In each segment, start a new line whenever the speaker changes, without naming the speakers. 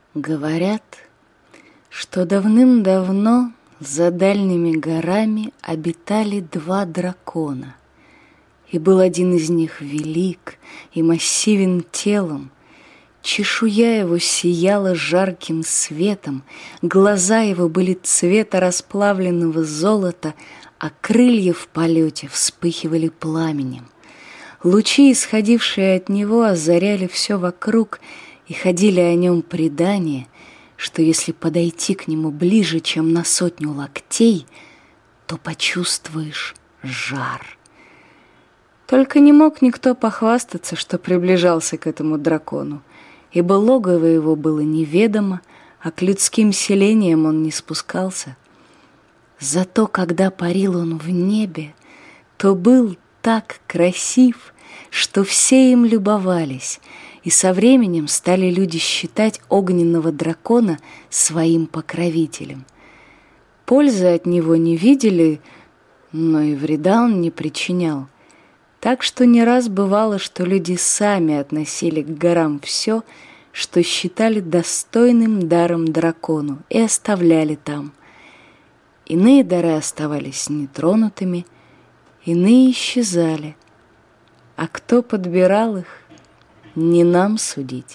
Говорят, что давным-давно за дальними горами обитали два дракона, и был один из них велик и массивен телом. Чешуя его сияла жарким светом, глаза его были цвета расплавленного золота, а крылья в полете вспыхивали пламенем. Лучи, исходившие от него, озаряли все вокруг, и ходили о нем предания, что если подойти к нему ближе, чем на 100 локтей, то почувствуешь жар. Только не мог никто похвастаться, что приближался к этому дракону, ибо логово его было неведомо, а к людским селениям он не спускался. Зато когда парил он в небе, то был так красив, что все им любовались, и со временем стали люди считать огненного дракона своим покровителем. Пользы от него не видели, но и вреда он не причинял. Так что не раз бывало, что люди сами относили к горам все, что считали достойным даром дракону, и оставляли там. Иные дары оставались нетронутыми, иные исчезали. А кто подбирал их, не нам судить.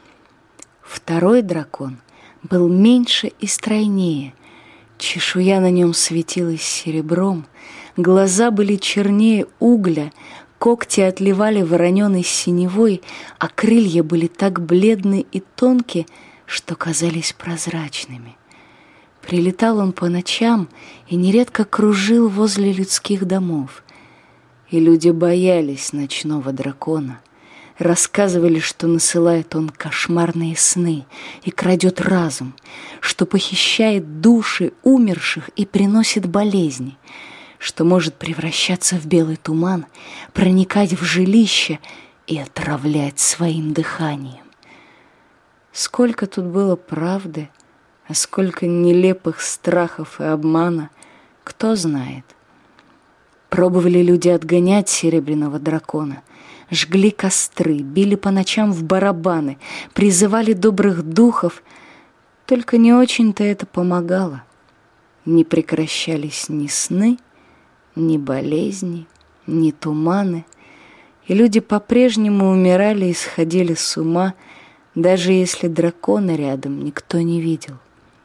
Второй дракон был меньше и стройнее. Чешуя на нем светилась серебром, глаза были чернее угля, когти отливали вороненой синевой, а крылья были так бледны и тонки, что казались прозрачными. Прилетал он по ночам и нередко кружил возле людских домов. И люди боялись ночного дракона. Рассказывали, что насылает он кошмарные сны и крадет разум, что похищает души умерших и приносит болезни, что может превращаться в белый туман, проникать в жилище и отравлять своим дыханием. Сколько тут было правды, а сколько нелепых страхов и обмана, кто знает. Пробовали люди отгонять серебряного дракона, жгли костры, били по ночам в барабаны, призывали добрых духов, только не очень-то это помогало. Не прекращались ни сны, ни болезни, ни туманы, и люди по-прежнему умирали и сходили с ума, даже если дракона рядом никто не видел.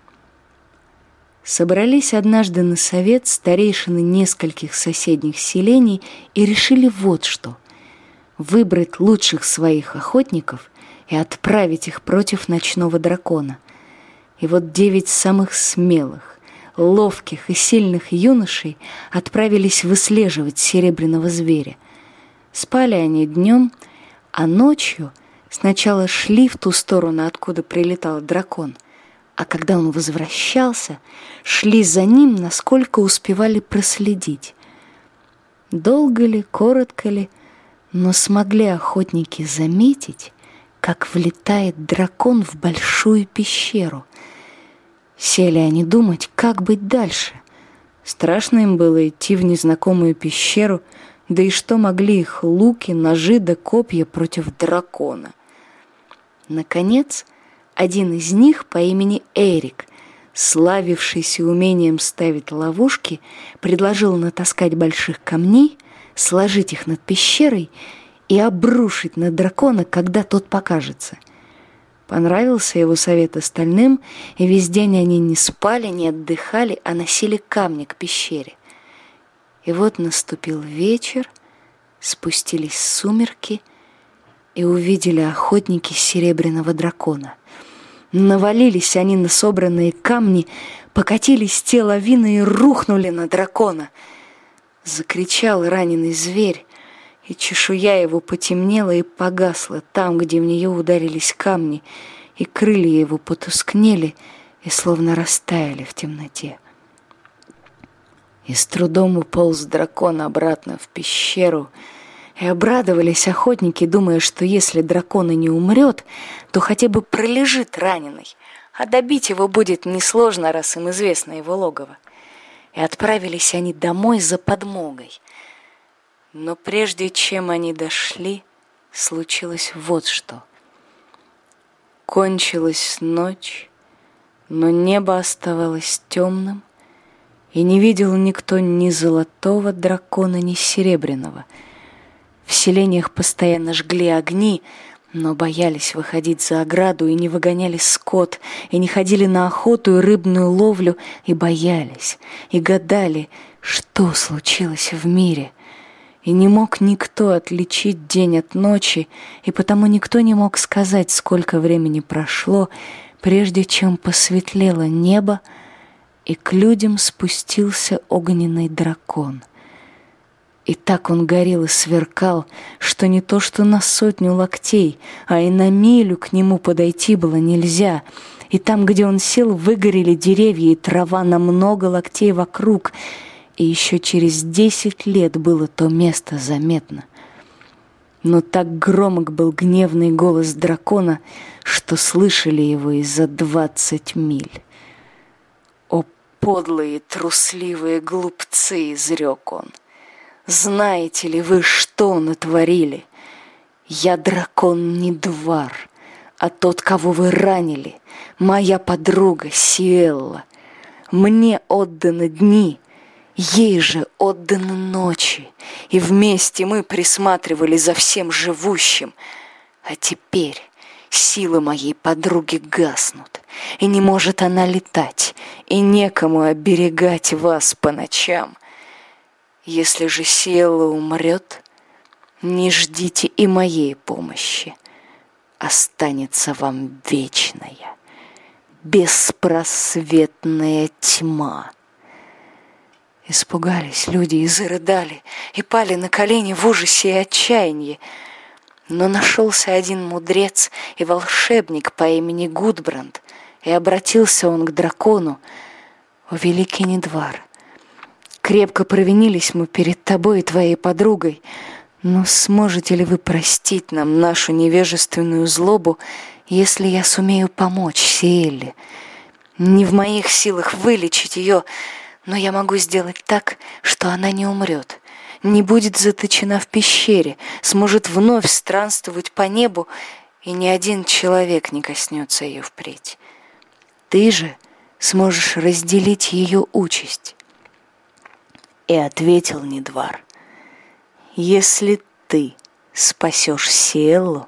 Собрались однажды на совет старейшины нескольких соседних селений и решили вот что: выбрать лучших своих охотников и отправить их против ночного дракона. И вот 9 самых смелых, ловких и сильных юношей отправились выслеживать серебряного зверя. Спали они днем, а ночью сначала шли в ту сторону, откуда прилетал дракон, а когда он возвращался, шли за ним, насколько успевали проследить. Долго ли, коротко ли, но смогли охотники заметить, как влетает дракон в большую пещеру. Сели они думать, как быть дальше. Страшно им было идти в незнакомую пещеру, да и что могли их луки, ножи да копья против дракона. Наконец, один из них по имени Эрик, славившийся умением ставить ловушки, предложил натаскать больших камней, сложить их над пещерой и обрушить на дракона, когда тот покажется. Понравился его совет остальным, и весь день они не спали, не отдыхали, а носили камни к пещере. И вот наступил вечер, спустились сумерки, и увидели охотники серебряного дракона. Навалились они на собранные камни, покатились те лавины и рухнули на дракона. Закричал раненый зверь, и чешуя его потемнела и погасла там, где в нее ударились камни, и крылья его потускнели и словно растаяли в темноте. И с трудом уполз дракон обратно в пещеру, и обрадовались охотники, думая, что если дракон и не умрет, то хотя бы пролежит раненый, а добить его будет несложно, раз им известно его логово. И отправились они домой за подмогой. Но прежде чем они дошли, случилось вот что. Кончилась ночь, но небо оставалось темным, и не видел никто ни золотого дракона, ни серебряного. В селениях постоянно жгли огни, но боялись выходить за ограду и не выгоняли скот, и не ходили на охоту и рыбную ловлю, и боялись, и гадали, что случилось в мире. И не мог никто отличить день от ночи, и потому никто не мог сказать, сколько времени прошло, прежде чем посветлело небо, и к людям спустился огненный дракон. И так он горел и сверкал, что не то что на 100 локтей, а и на милю к нему подойти было нельзя. И там, где он сел, выгорели деревья и трава на много локтей вокруг, и еще через 10 лет было то место заметно. Но так громок был гневный голос дракона, что слышали его и за 20 миль. «О, подлые, трусливые глупцы!» — изрек он. «Знаете ли вы, что натворили? Я дракон Нидвар, а тот, кого вы ранили, моя подруга Сиэлла. Мне отданы дни, ей же отданы ночи, и вместе мы присматривали за всем живущим. А теперь силы моей подруги гаснут, и не может она летать, и некому оберегать вас по ночам. Если же Сиэлла умрет, не ждите и моей помощи. Останется вам вечная, беспросветная тьма». Испугались люди и зарыдали, и пали на колени в ужасе и отчаянии. Но нашелся один мудрец и волшебник по имени Гудбранд, и обратился он к дракону: «О, великий Нидвар, крепко провинились мы перед тобой и твоей подругой, но сможете ли вы простить нам нашу невежественную злобу, если я сумею помочь Сиэлле? Не в моих силах вылечить ее, но я могу сделать так, что она не умрет, не будет заточена в пещере, сможет вновь странствовать по небу, и ни один человек не коснется ее впредь. Ты же сможешь разделить ее участь». И ответил Нидвар: «Если ты спасешь Сиэллу,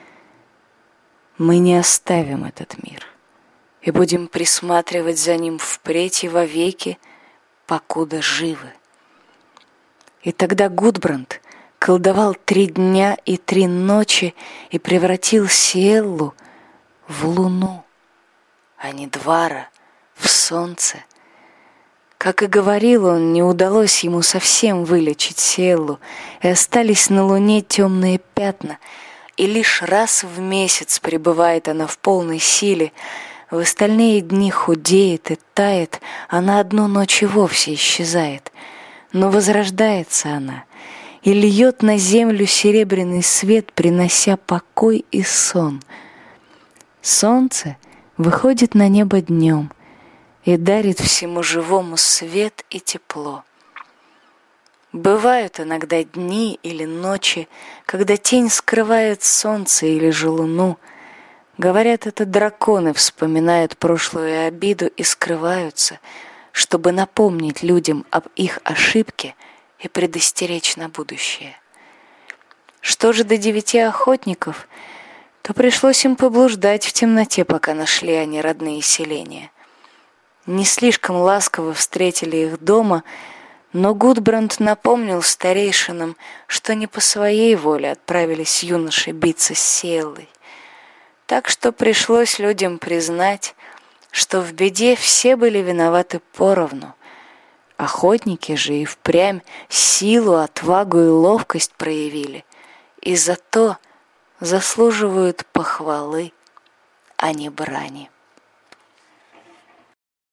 мы не оставим этот мир и будем присматривать за ним впредь и вовеки, покуда живы». И тогда Гудбранд колдовал 3 дня и 3 ночи и превратил Сиэллу в луну, а Нидвара в солнце. Как и говорил он, не удалось ему совсем вылечить Сиэллу, и остались на луне темные пятна, и лишь раз в месяц пребывает она в полной силе, в остальные дни худеет и тает, а на одну ночь и вовсе исчезает. Но возрождается она и льет на землю серебряный свет, принося покой и сон. Солнце выходит на небо днем и дарит всему живому свет и тепло. Бывают иногда дни или ночи, когда тень скрывает солнце или же луну. Говорят, это драконы вспоминают прошлую обиду и скрываются, чтобы напомнить людям об их ошибке и предостеречь на будущее. Что же до 9 охотников, то пришлось им поблуждать в темноте, пока нашли они родные селения. Не слишком ласково встретили их дома, но Гудбранд напомнил старейшинам, что не по своей воле отправились юноши биться с Сиэллой. Так что пришлось людям признать, что в беде все были виноваты поровну. Охотники же и впрямь силу, отвагу и ловкость проявили, и за то заслуживают похвалы, а не брани.